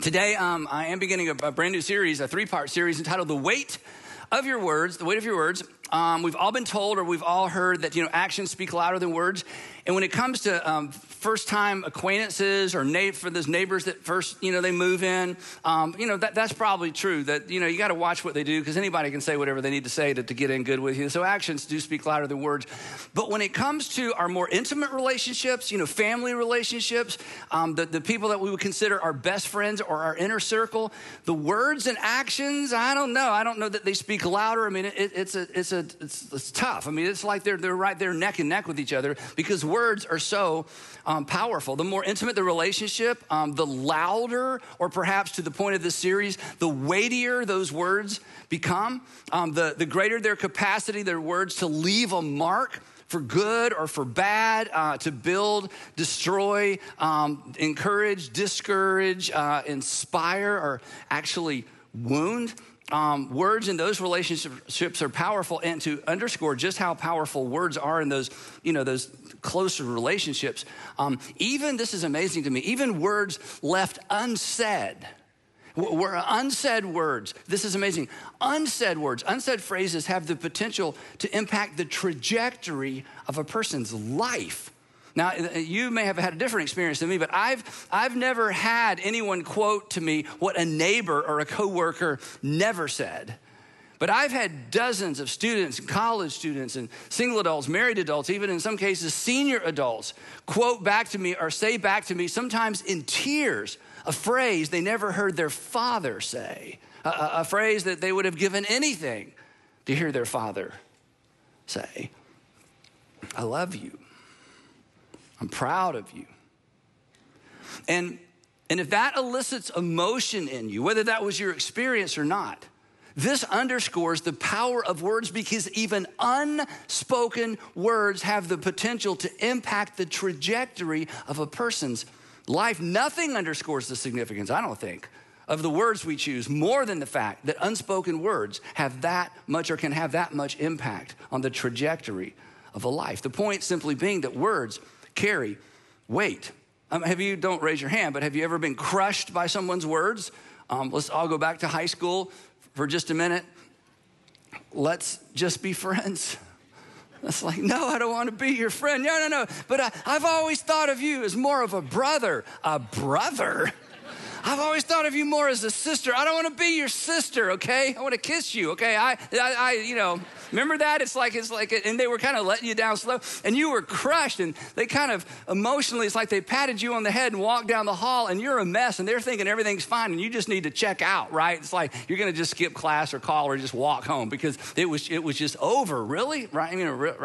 Today, I am beginning a brand new series, a 3-part series entitled The Weight of Your Words, The Weight of Your Words. We've all been told or we've all heard that, actions speak louder than words. And when it comes to first-time acquaintances or for those neighbors that first, they move in, that's probably true. That, you got to watch what they do because anybody can say whatever they need to say to get in good with you. So actions do speak louder than words. But when it comes to our more intimate relationships, family relationships, the people that we would consider our best friends or our inner circle, the words and actions, I don't know. I don't know that they speak louder. I mean, it's tough. I mean, it's like they're right there neck and neck with each other because words are so powerful. The more intimate the relationship, the louder, or perhaps to the point of this series, the weightier those words become, the greater their capacity, their words to leave a mark for good or for bad, to build, destroy, encourage, discourage, inspire, or actually wound. Words in those relationships are powerful, and to underscore just how powerful words are in those, those closer relationships, even, this is amazing to me, even words left unsaid, unsaid words, this is amazing, unsaid words, unsaid phrases have the potential to impact the trajectory of a person's life. Now, you may have had a different experience than me, but I've never had anyone quote to me what a neighbor or a coworker never said. But I've had dozens of students, college students, and single adults, married adults, even in some cases senior adults, quote back to me or say back to me, sometimes in tears, a phrase they never heard their father say, a phrase that they would have given anything to hear their father say. I love you. I'm proud of you. And if that elicits emotion in you, whether that was your experience or not, this underscores the power of words because even unspoken words have the potential to impact the trajectory of a person's life. Nothing underscores the significance, I don't think, of the words we choose more than the fact that unspoken words have that much or can have that much impact on the trajectory of a life. The point simply being that words carry weight. Don't raise your hand, but have you ever been crushed by someone's words? Let's all go back to high school for just a minute. Let's just be friends. That's like, no, I don't want to be your friend. No. But I've always thought of you as more of a brother. A brother? I've always thought of you more as a sister. I don't want to be your sister, okay? I want to kiss you, okay? I remember that? It's like, and they were kind of letting you down slow, and you were crushed, and they kind of emotionally, it's like they patted you on the head and walked down the hall, and you're a mess, and they're thinking everything's fine, and you just need to check out, right? It's like you're going to just skip class or call or just walk home because it was just over, really, right?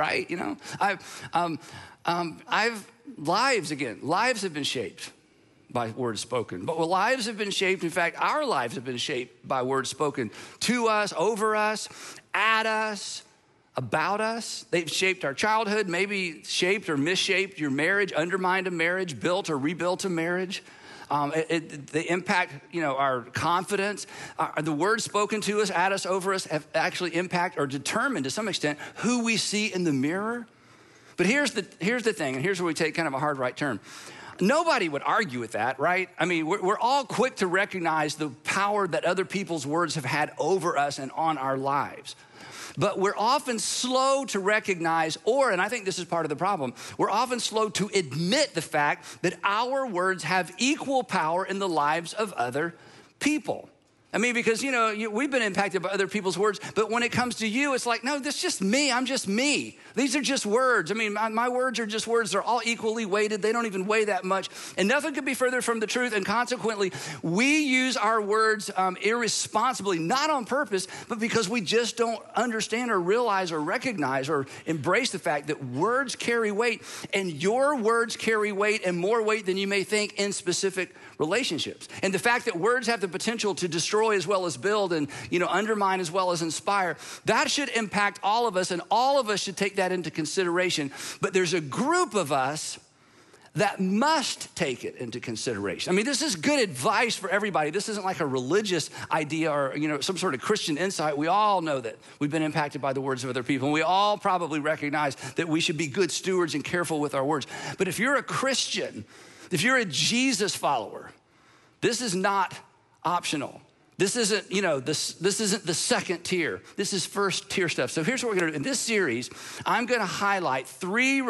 Lives have been shaped by words spoken. But lives have been shaped, in fact, our lives have been shaped by words spoken to us, over us, at us, about us. They've shaped our childhood, maybe shaped or misshaped your marriage, undermined a marriage, built or rebuilt a marriage. They impact, our confidence. The words spoken to us, at us, over us have actually impact or determined to some extent who we see in the mirror. But here's the thing, and here's where we take kind of a hard right turn. Nobody would argue with that, right? I mean, we're all quick to recognize the power that other people's words have had over us and on our lives. But we're often slow to recognize, and I think this is part of the problem, we're often slow to admit the fact that our words have equal power in the lives of other people. I mean, because, we've been impacted by other people's words, but when it comes to you, it's like, no, that's just me. I'm just me. These are just words. I mean, my words are just words. They're all equally weighted. They don't even weigh that much. And nothing could be further from the truth. And consequently, we use our words irresponsibly, not on purpose, but because we just don't understand or realize or recognize or embrace the fact that words carry weight. And your words carry weight and more weight than you may think in specific relationships. And the fact that words have the potential to destroy as well as build and, undermine as well as inspire, that should impact all of us, and all of us should take that into consideration. But there's a group of us that must take it into consideration. I mean, this is good advice for everybody. This isn't like a religious idea or, some sort of Christian insight. We all know that we've been impacted by the words of other people, and we all probably recognize that we should be good stewards and careful with our words. But if you're a Christian, if you're a Jesus follower, this is not optional. This isn't, this isn't the second tier. This is first tier stuff. So here's what we're gonna do. In this series, I'm gonna highlight three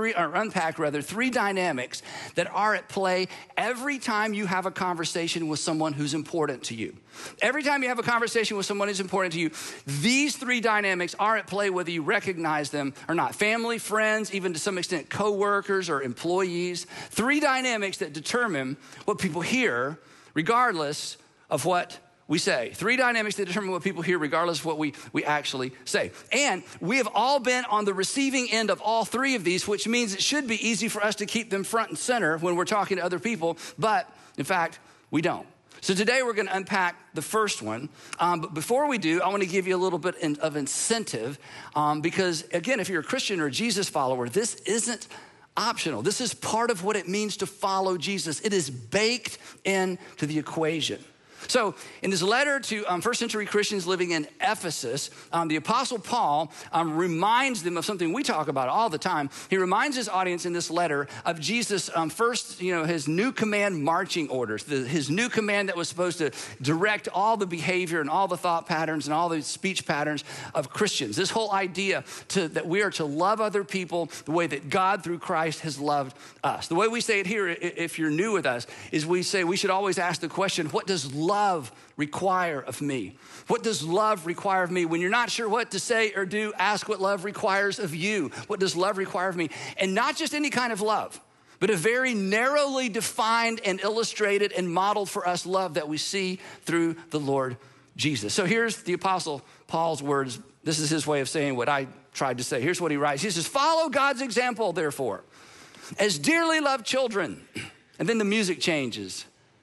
dynamics that are at play every time you have a conversation with someone who's important to you. Every time you have a conversation with someone who's important to you, these three dynamics are at play whether you recognize them or not. Family, friends, even to some extent coworkers or employees. Three dynamics that determine what people hear regardless of what we say. Three dynamics that determine what people hear regardless of what we actually say. And we have all been on the receiving end of all three of these, which means it should be easy for us to keep them front and center when we're talking to other people, but in fact, we don't. So today we're gonna unpack the first one. But before we do, I wanna give you a little bit of incentive because again, if you're a Christian or a Jesus follower, this isn't optional. This is part of what it means to follow Jesus. It is baked into the equation. So in this letter to first century Christians living in Ephesus, the Apostle Paul reminds them of something we talk about all the time. He reminds his audience in this letter of Jesus' first, his new command marching orders, his new command that was supposed to direct all the behavior and all the thought patterns and all the speech patterns of Christians. This whole idea that we are to love other people the way that God through Christ has loved us. The way we say it here, if you're new with us, is we say we should always ask the question, what does love require of me? What does love require of me? When you're not sure what to say or do, ask what love requires of you. What does love require of me? And not just any kind of love, but a very narrowly defined and illustrated and modeled for us love that we see through the Lord Jesus. So here's the Apostle Paul's words. This is his way of saying what I tried to say. Here's what he writes. He says, follow God's example, therefore, as dearly loved children. And then the music changes.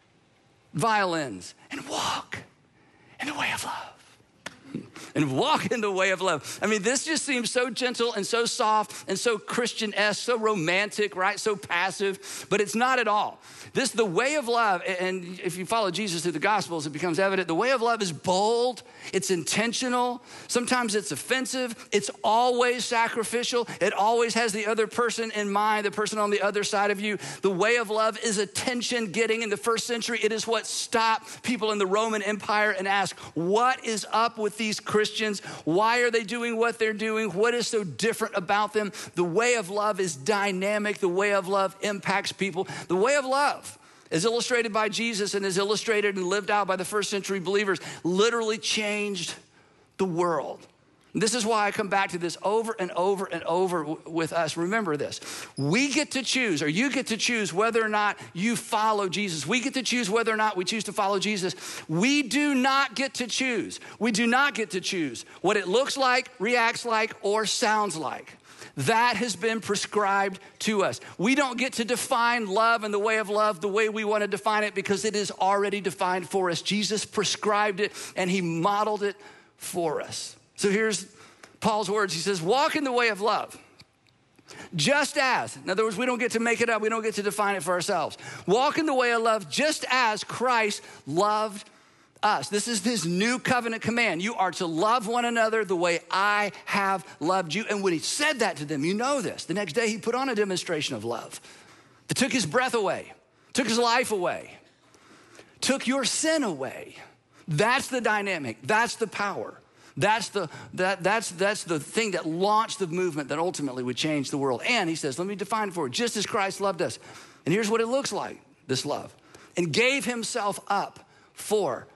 Violins, and walk in the way of love. And walk in the way of love. I mean, this just seems so gentle and so soft and so Christian-esque, so romantic, right? So passive, but it's not at all. The way of love, and if you follow Jesus through the Gospels, it becomes evident. The way of love is bold, it's intentional, sometimes it's offensive, it's always sacrificial, it always has the other person in mind, the person on the other side of you. The way of love is attention-getting. In the first century, it is what stopped people in the Roman Empire and asked, what is up with these Christians? Why are they doing what they're doing? What is so different about them? The way of love is dynamic. The way of love impacts people. The way of love, as illustrated by Jesus and as illustrated and lived out by the first century believers, literally changed the world. This is why I come back to this over and over and over with us. Remember this. We get to choose, or you get to choose whether or not you follow Jesus. We get to choose whether or not we choose to follow Jesus. We do not get to choose. We do not get to choose what it looks like, reacts like, or sounds like. That has been prescribed to us. We don't get to define love and the way of love the way we want to define it because it is already defined for us. Jesus prescribed it and he modeled it for us. So here's Paul's words. He says, walk in the way of love. Just as, in other words, we don't get to make it up. We don't get to define it for ourselves. Walk in the way of love just as Christ loved us. This is his new covenant command. You are to love one another the way I have loved you. And when he said that to them, you know this. The next day he put on a demonstration of love that took his breath away, took his life away, took your sin away. That's the dynamic. That's the power. That's the thing that launched the movement that ultimately would change the world. And he says, let me define it for you. Just as Christ loved us. And here's what it looks like, this love. And gave himself up for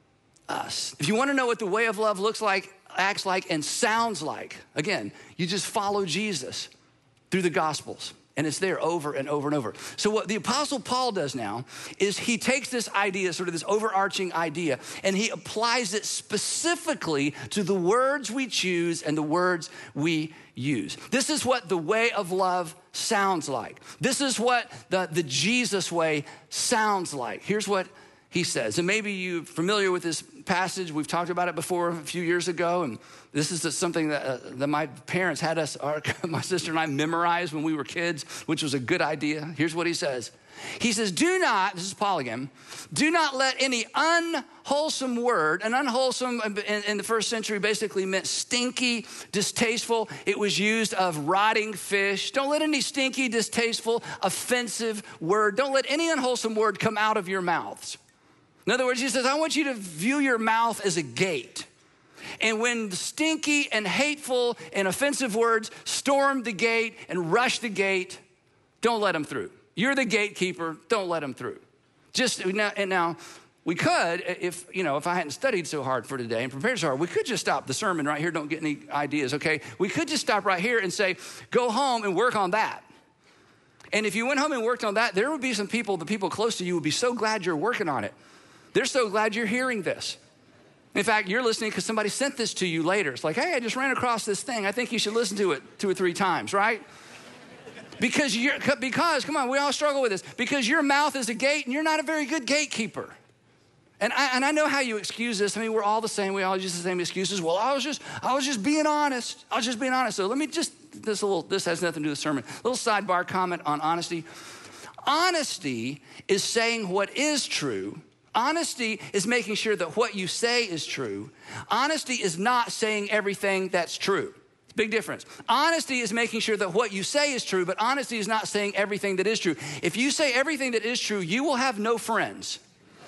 us. If you want to know what the way of love looks like, acts like, and sounds like, again, you just follow Jesus through the Gospels. And it's there over and over and over. So what the Apostle Paul does now is he takes this idea, sort of this overarching idea, and he applies it specifically to the words we choose and the words we use. This is what the way of love sounds like. This is what the Jesus way sounds like. Here's what he says. And maybe you're familiar with this passage. We've talked about it before a few years ago. And this is something that my parents had us, my sister and I, memorize when we were kids, which was a good idea. Here's what he says. He says, do not, this is Paul again, do not let any unwholesome word, and unwholesome in the first century basically meant stinky, distasteful. It was used of rotting fish. Don't let any stinky, distasteful, offensive word, don't let any unwholesome word come out of your mouths. In other words, he says, I want you to view your mouth as a gate. And when stinky and hateful and offensive words storm the gate and rush the gate, don't let them through. You're the gatekeeper, don't let them through. Now, we could, if I hadn't studied so hard for today and prepared so hard, we could just stop the sermon right here. Don't get any ideas, okay? We could just stop right here and say, go home and work on that. And if you went home and worked on that, there would be some people, the people close to you would be so glad you're working on it. They're so glad you're hearing this. In fact, you're listening because somebody sent this to you later. It's like, hey, I just ran across this thing. I think you should listen to it 2 or 3 times, right? Because, come on, we all struggle with this. Because your mouth is a gate and you're not a very good gatekeeper. And I know how you excuse this. I mean, we're all the same. We all use the same excuses. Well, I was just being honest. I was just being honest. So let me this has nothing to do with the sermon. A little sidebar comment on honesty. Honesty is saying what is true. Honesty is making sure that what you say is true. Honesty is not saying everything that's true. Big difference. Honesty is making sure that what you say is true, but honesty is not saying everything that is true. If you say everything that is true, you will have no friends.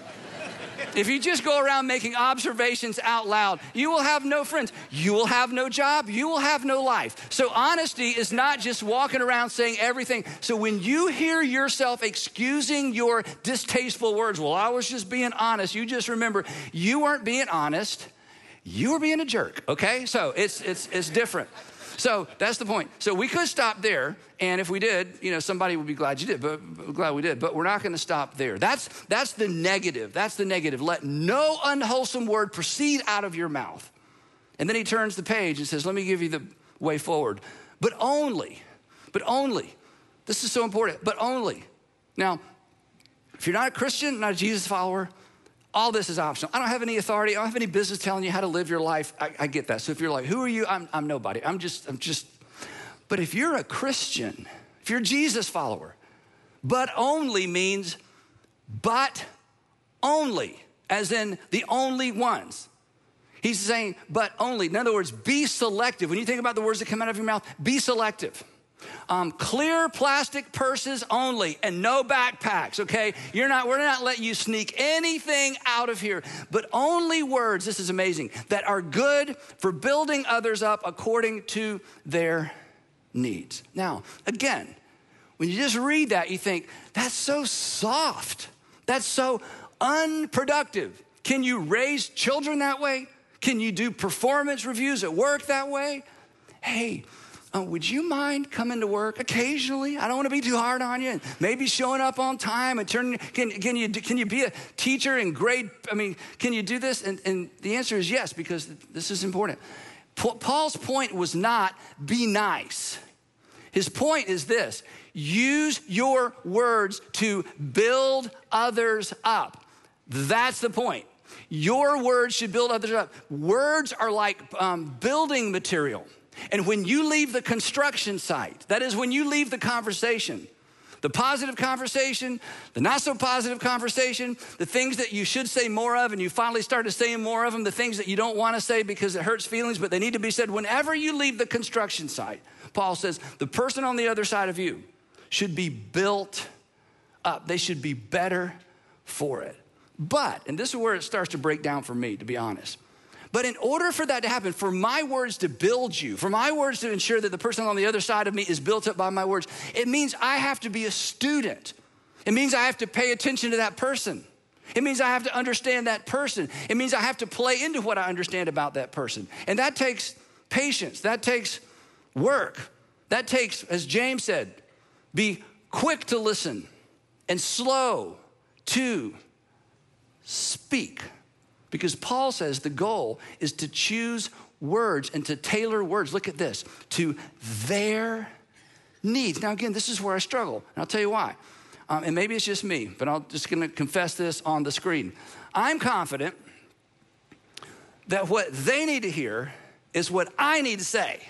If you just go around making observations out loud, you will have no friends. You will have no job. You will have no life. So honesty is not just walking around saying everything. So when you hear yourself excusing your distasteful words, well, I was just being honest, you just remember you weren't being honest. You were being a jerk, okay? So it's different. So that's the point. So we could stop there, and if we did, somebody would be glad you did, but glad we did. But we're not going to stop there. That's the negative. That's the negative. Let no unwholesome word proceed out of your mouth. And then he turns the page and says, let me give you the way forward. But only, this is so important, but only. Now, if you're not a Christian, not a Jesus follower, all this is optional. I don't have any authority. I don't have any business telling you how to live your life. I get that. So if you're like, who are you? I'm nobody. I'm just. But if you're a Christian, if you're a Jesus follower, but only means but only, as in the only ones. He's saying but only. In other words, be selective. When you think about the words that come out of your mouth, be selective. Clear plastic purses only and no backpacks, okay? We're not letting you sneak anything out of here, but only words, this is amazing, that are good for building others up according to their needs. Now, again, when you just read that, you think, that's so soft. That's so unproductive. Can you raise children that way? Can you do performance reviews at work that way? Hey, would you mind coming to work occasionally? I don't want to be too hard on you. And maybe showing up on time and can you be a teacher in grade? Can you do this? And the answer is yes, because this is important. Paul's point was not be nice. His point is this: use your words to build others up. That's the point. Your words should build others up. Words are like building material. And when you leave the construction site, that is when you leave the conversation, the positive conversation, the not so positive conversation, the things that you should say more of and you finally started saying more of them, the things that you don't want to say because it hurts feelings, but they need to be said. Whenever you leave the construction site, Paul says, the person on the other side of you should be built up. They should be better for it. But, and this is where it starts to break down for me, to be honest. But in order for that to happen, for my words to build you, for my words to ensure that the person on the other side of me is built up by my words, it means I have to be a student. It means I have to pay attention to that person. It means I have to understand that person. It means I have to play into what I understand about that person. And that takes patience. That takes work. That takes, as James said, be quick to listen and slow to speak. Because Paul says the goal is to choose words and to tailor words, look at this, to their needs. Now, again, this is where I struggle, and I'll tell you why. And maybe it's just me, but I'm just going to confess this on the screen. I'm confident that what they need to hear is what I need to say.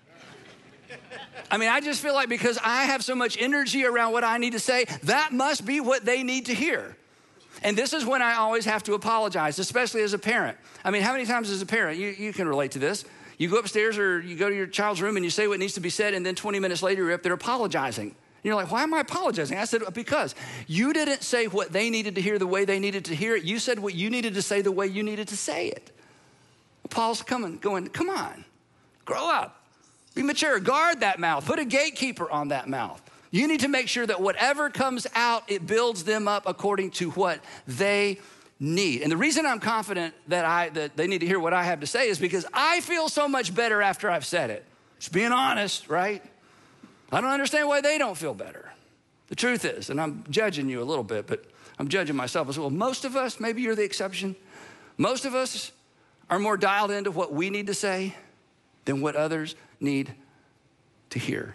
I just feel like because I have so much energy around what I need to say, that must be what they need to hear. And this is when I always have to apologize, especially as a parent. How many times as a parent, you can relate to this. You go upstairs or you go to your child's room and you say what needs to be said, and then 20 minutes later, you're up there apologizing. You're like, why am I apologizing? I said, because you didn't say what they needed to hear the way they needed to hear it. You said what you needed to say the way you needed to say it. Paul's going, come on, grow up, be mature, guard that mouth, put a gatekeeper on that mouth. You need to make sure that whatever comes out, it builds them up according to what they need. And the reason I'm confident that they need to hear what I have to say is because I feel so much better after I've said it. Just being honest, right? I don't understand why they don't feel better. The truth is, and I'm judging you a little bit, but I'm judging myself as well. Most of us, maybe you're the exception, most of us are more dialed into what we need to say than what others need to hear.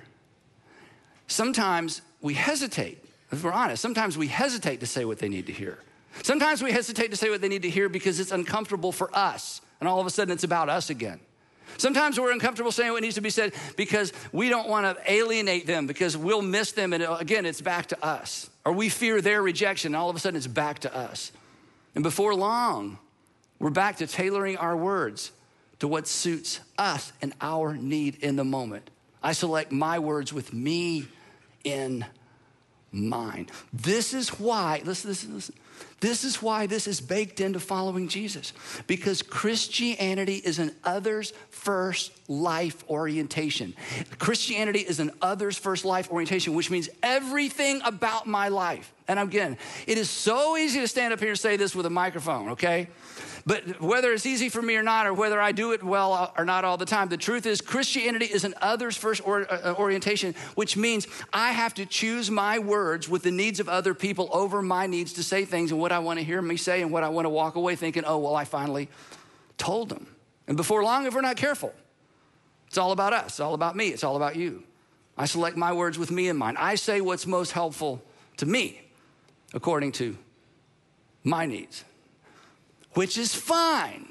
Sometimes we hesitate, if we're honest, sometimes we hesitate to say what they need to hear. Sometimes we hesitate to say what they need to hear because it's uncomfortable for us, and all of a sudden it's about us again. Sometimes we're uncomfortable saying what needs to be said because we don't want to alienate them, because we'll miss them, and again, it's back to us. Or we fear their rejection, and all of a sudden it's back to us. And before long, we're back to tailoring our words to what suits us and our need in the moment. I select my words with me in mind. This is why, listen. This is why this is baked into following Jesus, because Christianity is an others first life orientation. Christianity is an others first life orientation, which means everything about my life. And again, it is so easy to stand up here and say this with a microphone, okay? But whether it's easy for me or not, or whether I do it well or not all the time, the truth is Christianity is an others first orientation, which means I have to choose my words with the needs of other people over my needs to say things and what I want to hear me say and what I want to walk away thinking, oh, well, I finally told them. And before long, if we're not careful, it's all about us. It's all about me. It's all about you. I select my words with me in mind. I say what's most helpful to me according to my needs, which is fine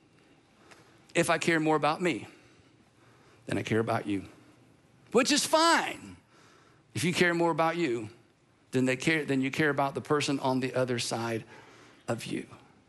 if I care more about me than I care about you. Which is fine if you care more about you than you care about the person on the other side of you.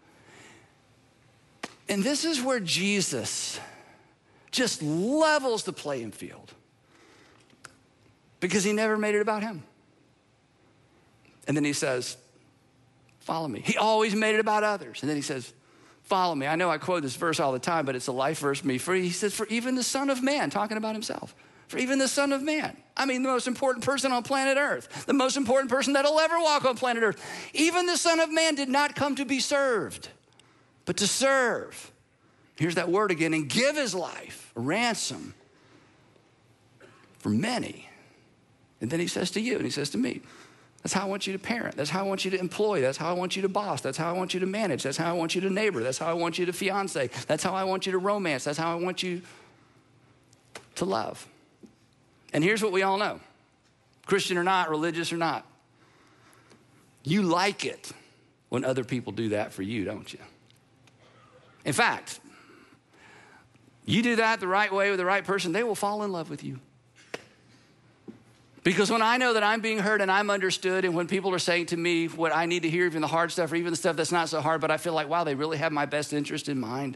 And this is where Jesus just levels the playing field, because he never made it about him. And then he says, follow me. He always made it about others. And then he says, follow me. I know I quote this verse all the time, but it's a life verse for me. He says, for even the Son of Man, talking about himself, for even the Son of Man. I mean, the most important person on planet Earth, the most important person that'll ever walk on planet Earth. Even the Son of Man did not come to be served, but to serve. Here's that word again, and give his life, a ransom for many. And then he says to you, and he says to me, that's how I want you to parent. That's how I want you to employ. That's how I want you to boss. That's how I want you to manage. That's how I want you to neighbor. That's how I want you to fiance. That's how I want you to romance. That's how I want you to love. And here's what we all know. Christian or not, religious or not, you like it when other people do that for you, don't you? In fact, you do that the right way with the right person, they will fall in love with you. Because when I know that I'm being heard and I'm understood, and when people are saying to me what I need to hear, even the hard stuff or even the stuff that's not so hard, but I feel like, wow, they really have my best interest in mind,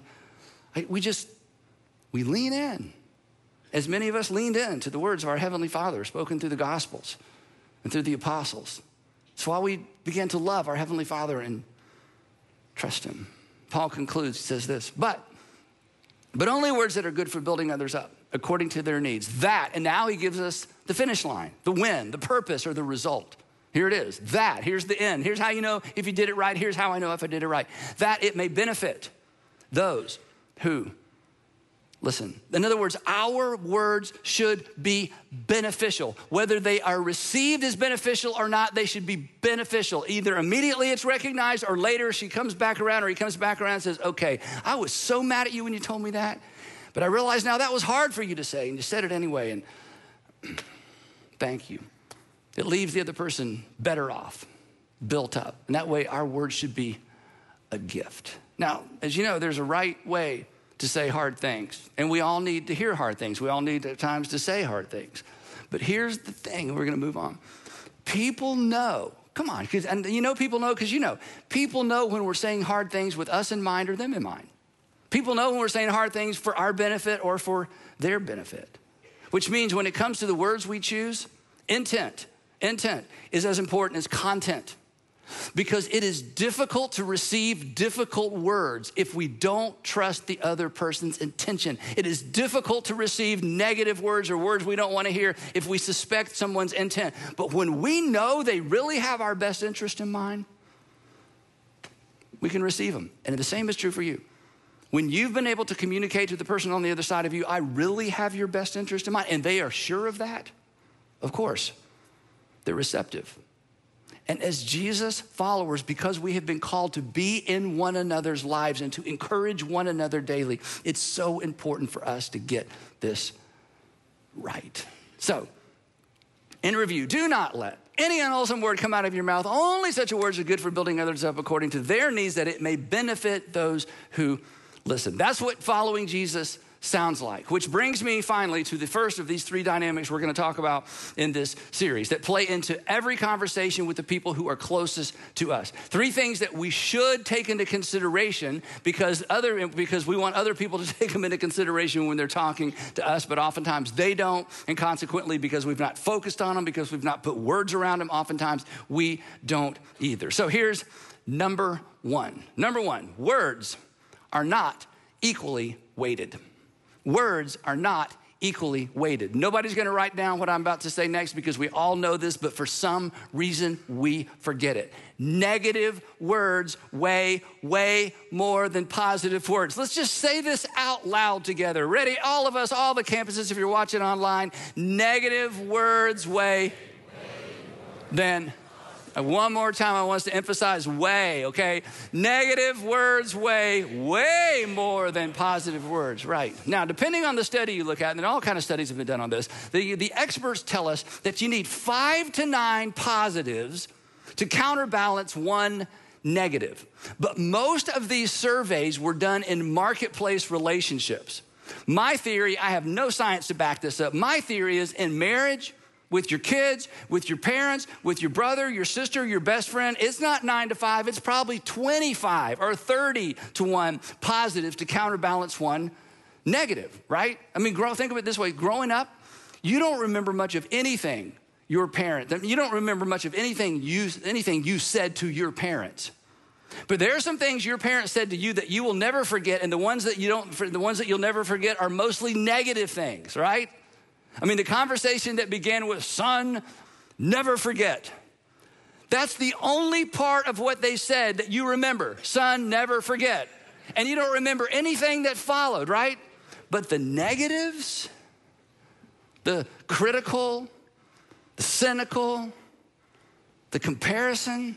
we lean in. As many of us leaned in to the words of our Heavenly Father spoken through the Gospels and through the apostles. That's why we began to love our Heavenly Father and trust him. Paul concludes, he says this, but only words that are good for building others up according to their needs. That, and now he gives us the finish line, the win, the purpose, or the result. Here it is. That, here's the end. Here's how you know if you did it right. Here's how I know if I did it right. That it may benefit those who listen. In other words, our words should be beneficial. Whether they are received as beneficial or not, they should be beneficial. Either immediately it's recognized, or later she comes back around, or he comes back around and says, okay, I was so mad at you when you told me that, but I realize now that was hard for you to say, and you said it anyway, and thank you. It leaves the other person better off, built up. And that way our words should be a gift. Now, as you know, there's a right way to say hard things. And we all need to hear hard things. We all need at times to say hard things. But here's the thing, and we're going to move on. People know, come on, and you know people know because you know. People know when we're saying hard things with us in mind or them in mind. People know when we're saying hard things for our benefit or for their benefit. Which means when it comes to the words we choose, intent intent is as important as content. Because it is difficult to receive difficult words if we don't trust the other person's intention. It is difficult to receive negative words or words we don't want to hear if we suspect someone's intent. But when we know they really have our best interest in mind, we can receive them. And the same is true for you. When you've been able to communicate to the person on the other side of you, I really have your best interest in mind, and they are sure of that, of course, they're receptive. And as Jesus followers, because we have been called to be in one another's lives and to encourage one another daily, it's so important for us to get this right. So, in review, do not let any unwholesome word come out of your mouth. Only such words are good for building others up according to their needs, that it may benefit those who listen. That's what following Jesus sounds like, which brings me finally to the first of these three dynamics we're going to talk about in this series that play into every conversation with the people who are closest to us. Three things that we should take into consideration because we want other people to take them into consideration when they're talking to us, but oftentimes they don't, and consequently, because we've not focused on them, because we've not put words around them, oftentimes we don't either. So here's number one. Number one, words are not equally weighted. Words are not equally weighted. Nobody's going to write down what I'm about to say next because we all know this, but for some reason we forget it. Negative words weigh way more than positive words. Let's just say this out loud together. Ready? All of us, all the campuses, if you're watching online, negative words weigh than. One more time, I want us to emphasize weigh, okay? Negative words weigh way more than positive words, right? Now, depending on the study you look at, and all kind of studies have been done on this, the experts tell us that you need 5 to 9 positives to counterbalance one negative. But most of these surveys were done in marketplace relationships. My theory, I have no science to back this up. My theory is in marriage, with your kids, with your parents, with your brother, your sister, your best friend, it's not 9 to 5, it's probably 25 or 30 to 1 positive to counterbalance one negative, right? I mean, think of it this way. Growing up, you don't remember much of anything you don't remember much of anything you said to your parents. But there are some things your parents said to you that you will never forget, and the ones that you'll never forget are mostly negative things, right? I mean, the conversation that began with, son, never forget. That's the only part of what they said that you remember. Son, never forget. And you don't remember anything that followed, right? But the negatives, the critical, the cynical, the comparison,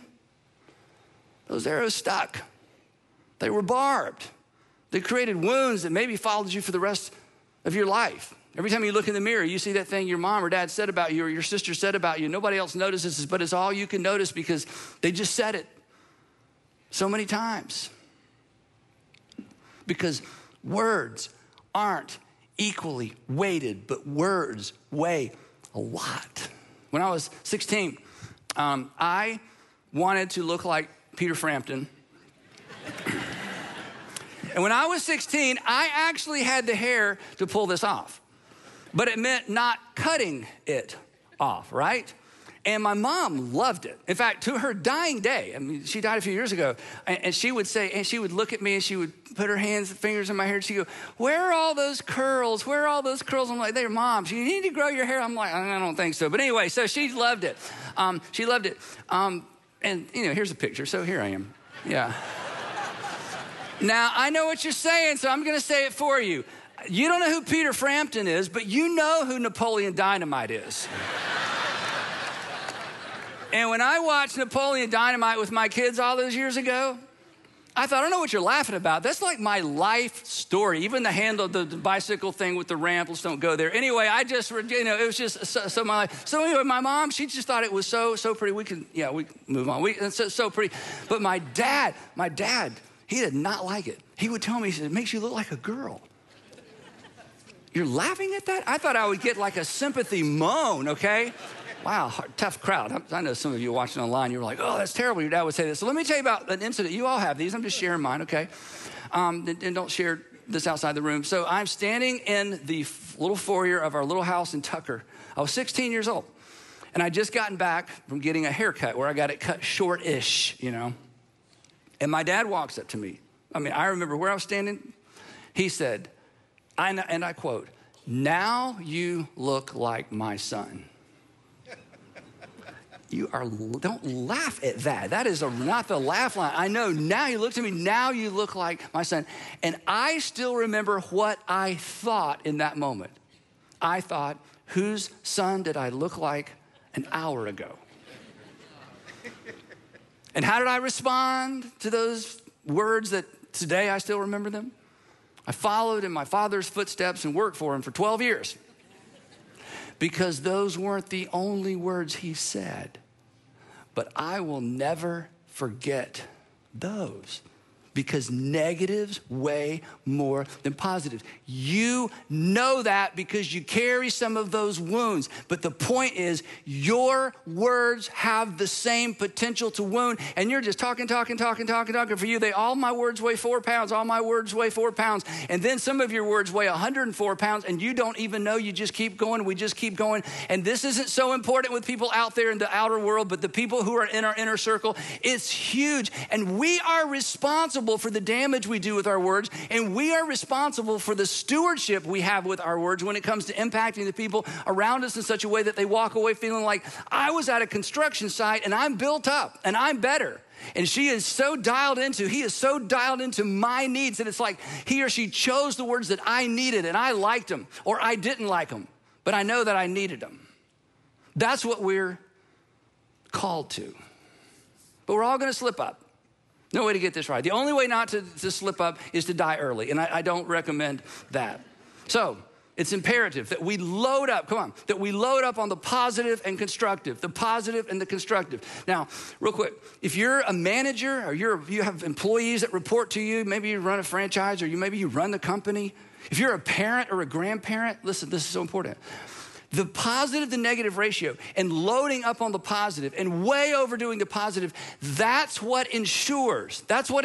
those arrows stuck. They were barbed. They created wounds that maybe followed you for the rest of your life. Every time you look in the mirror, you see that thing your mom or dad said about you or your sister said about you. Nobody else notices this, but it's all you can notice because they just said it so many times. Because words aren't equally weighted, but words weigh a lot. When I was 16, I wanted to look like Peter Frampton. And when I was 16, I actually had the hair to pull this off. But it meant not cutting it off, right? And my mom loved it. In fact, to her dying day, I mean, she died a few years ago, and she would say, and she would look at me and she would put her fingers in my hair, and she'd go, where are all those curls? Where are all those curls? I'm like, they're Mom, you need to grow your hair. I'm like, I don't think so. But anyway, so she loved it. She loved it. And, here's a picture. So here I am. Yeah. Now, I know what you're saying, so I'm going to say it for you. You don't know who Peter Frampton is, but you know who Napoleon Dynamite is. And when I watched Napoleon Dynamite with my kids all those years ago, I thought, I don't know what you're laughing about. That's like my life story. Even the handle, the bicycle thing with the ramp, let's don't go there. Anyway, it was just so my life. So anyway, my mom, she just thought it was so pretty. We can move on. It's so pretty. But my dad, he did not like it. He would tell me, he said, it makes you look like a girl. You're laughing at that? I thought I would get like a sympathy moan, okay? Wow, tough crowd. I know some of you watching online, you were like, oh, that's terrible. Your dad would say this. So let me tell you about an incident. You all have these. I'm just sharing mine, okay? And don't share this outside the room. So I'm standing in the little foyer of our little house in Tucker. I was 16 years old. And I'd just gotten back from getting a haircut where I got it cut short-ish, you know. And my dad walks up to me. I mean, I remember where I was standing. He said, and I quote, "Now you look like my son." Don't laugh at that. That is not the laugh line. I know, now you look at me, now you look like my son. And I still remember what I thought in that moment. I thought, whose son did I look like an hour ago? And how did I respond to those words that today I still remember them? I followed in my father's footsteps and worked for him for 12 years. Because those weren't the only words he said. But I will never forget those. Because negatives weigh more than positives. You know that because you carry some of those wounds. But the point is, your words have the same potential to wound. And you're just talking. For you, all my words weigh 4 pounds. All my words weigh 4 pounds. And then some of your words weigh 104 pounds. And you don't even know. You just keep going. We just keep going. And this isn't so important with people out there in the outer world. But the people who are in our inner circle, it's huge. And we are responsible for the damage we do with our words, and we are responsible for the stewardship we have with our words when it comes to impacting the people around us in such a way that they walk away feeling like, I was at a construction site and I'm built up and I'm better. And he is so dialed into my needs that it's like he or she chose the words that I needed and I liked them or I didn't like them, but I know that I needed them. That's what we're called to. But we're all going to slip up. No way to get this right. The only way not to slip up is to die early, and I don't recommend that. So it's imperative that we load up, that we load up on the positive and constructive, the positive and the constructive. Now, real quick, if you're a manager or you have employees that report to you, maybe you run a franchise or maybe you run the company. If you're a parent or a grandparent, listen, this is so important. The positive to negative ratio and loading up on the positive and way overdoing the positive, that's what ensures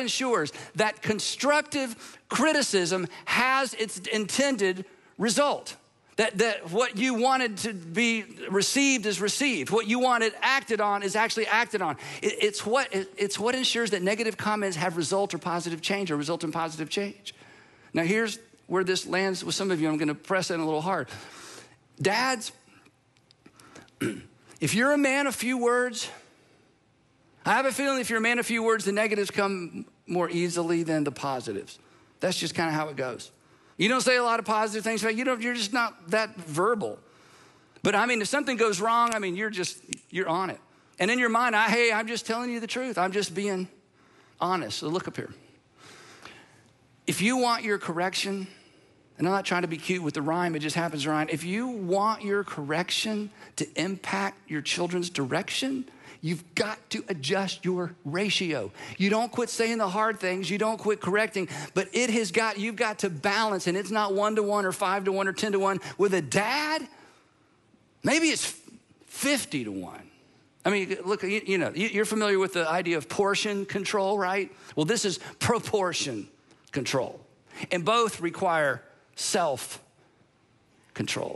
that constructive criticism has its intended result. That what you wanted to be received is received. What you wanted acted on is actually acted on. It's what ensures that negative comments have result in positive change. Now here's where this lands with some of you. I'm going to press in a little hard. Dads, if you're a man of few words, I have a feeling if you're a man of few words, the negatives come more easily than the positives. That's just kind of how it goes. You don't say a lot of positive things. You're just not that verbal. But I mean, if something goes wrong, I mean, you're on it. And in your mind, I'm just telling you the truth. I'm just being honest. So look up here. If you want your correction, and I'm not trying to be cute with the rhyme, it just happens to rhyme. If you want your correction to impact your children's direction, you've got to adjust your ratio. You don't quit saying the hard things, you don't quit correcting, but you've got to balance, and it's not 1-to-1 or 5-to-1 or 10-to-1. With a dad, maybe it's 50-to-1. I mean, look, you're familiar with the idea of portion control, right? Well, this is proportion control. And both require self-control.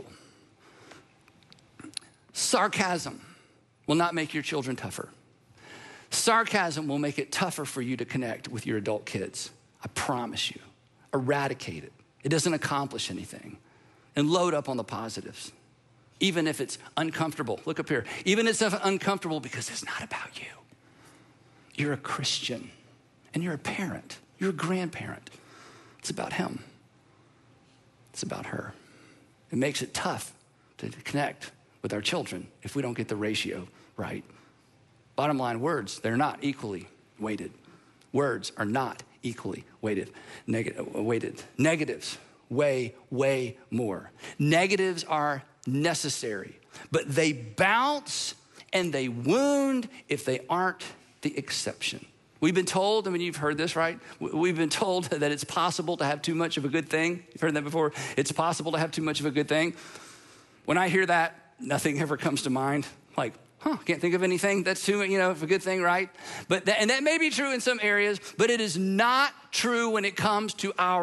Sarcasm will not make your children tougher. Sarcasm will make it tougher for you to connect with your adult kids. I promise you. Eradicate it. It doesn't accomplish anything. And load up on the positives. Even if it's uncomfortable. Look up here. Even if it's uncomfortable because it's not about you. You're a Christian. And you're a parent. You're a grandparent. It's about him. It's about her. It makes it tough to connect with our children if we don't get the ratio right. Bottom line, words, they're not equally weighted. Words are not equally weighted. Negatives weigh way more. Negatives are necessary, but they bounce and they wound if they aren't the exception. We've been told, you've heard this, right? We've been told that it's possible to have too much of a good thing. You've heard that before. It's possible to have too much of a good thing. When I hear that, nothing ever comes to mind. Like, can't think of anything that's too, of a good thing, right? And that may be true in some areas, but it is not true when it comes to our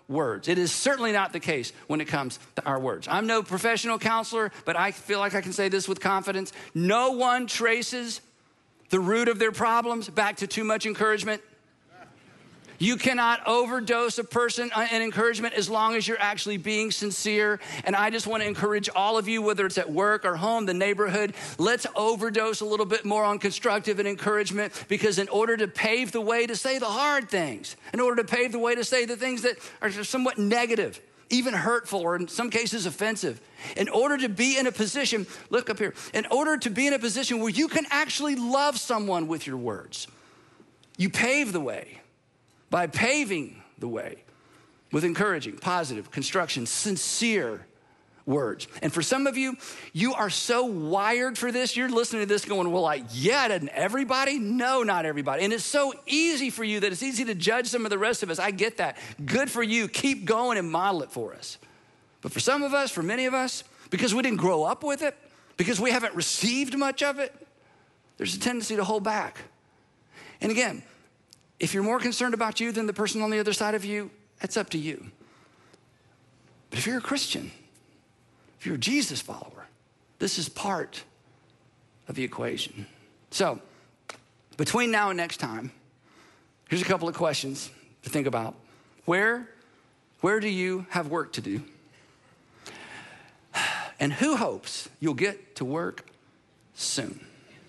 words. It is certainly not the case when it comes to our words. I'm no professional counselor, but I feel like I can say this with confidence. No one traces the root of their problems back to too much encouragement. You cannot overdose a person in encouragement as long as you're actually being sincere. And I just want to encourage all of you, whether it's at work or home, the neighborhood, let's overdose a little bit more on constructive and encouragement, because in order to pave the way to say the hard things, in order to pave the way to say the things that are somewhat negative, even hurtful, or in some cases offensive, in order to be in a position, look up here, in order to be in a position where you can actually love someone with your words, you pave the way by paving the way with encouraging, positive, construction, sincere words. And for some of you, you are so wired for this. You're listening to this going, well, like, yeah, doesn't everybody? No, not everybody. And it's so easy for you that it's easy to judge some of the rest of us. I get that. Good for you. Keep going and model it for us. But for some of us, for many of us, because we didn't grow up with it, because we haven't received much of it, there's a tendency to hold back. And again, if you're more concerned about you than the person on the other side of you, that's up to you. But if you're a Christian, if you're a Jesus follower, this is part of the equation. So, between now and next time, here's a couple of questions to think about. Where do you have work to do? And who hopes you'll get to work soon?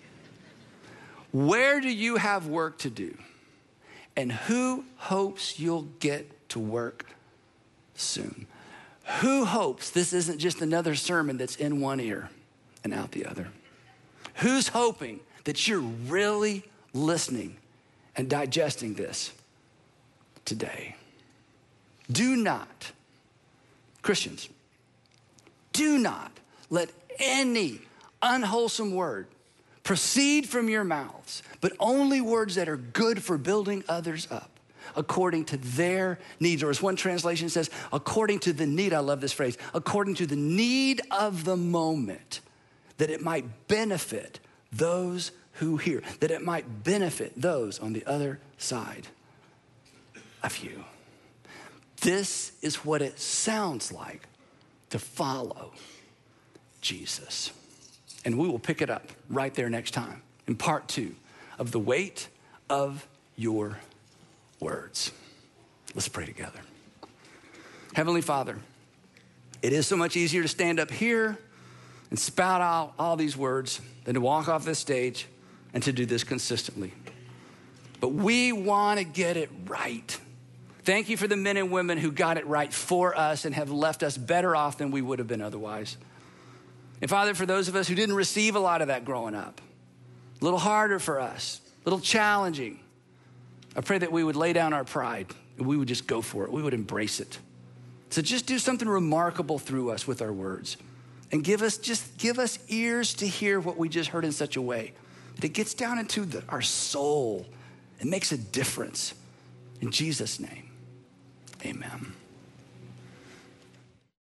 Where do you have work to do? And who hopes you'll get to work soon? Who hopes this isn't just another sermon that's in one ear and out the other? Who's hoping that you're really listening and digesting this today? Do not, Christians, do not let any unwholesome word proceed from your mouths, but only words that are good for building others up according to their needs. Or as one translation says, according to the need, I love this phrase, according to the need of the moment, that it might benefit those who hear, that it might benefit those on the other side of you. This is what it sounds like to follow Jesus. And we will pick it up right there next time in part 2 of the weight of your words. Let's pray together. Heavenly Father, it is so much easier to stand up here and spout out all these words than to walk off this stage and to do this consistently. But we want to get it right. Thank you for the men and women who got it right for us and have left us better off than we would have been otherwise. And Father, for those of us who didn't receive a lot of that growing up, a little harder for us, a little challenging, I pray that we would lay down our pride and we would just go for it. We would embrace it. So just do something remarkable through us with our words and give us ears to hear what we just heard in such a way that it gets down into our soul and makes a difference. In Jesus' name.